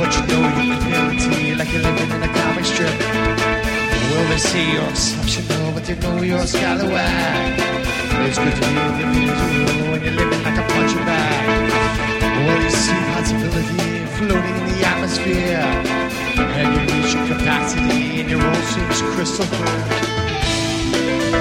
but you know your community like you're living in a comic strip. Will they see you're exceptional, but they know you're a scallywag? It's good to be individual when you're living like a punching bag. Well, you see possibility floating in the atmosphere, and you reach your capacity and your role seems crystal clear.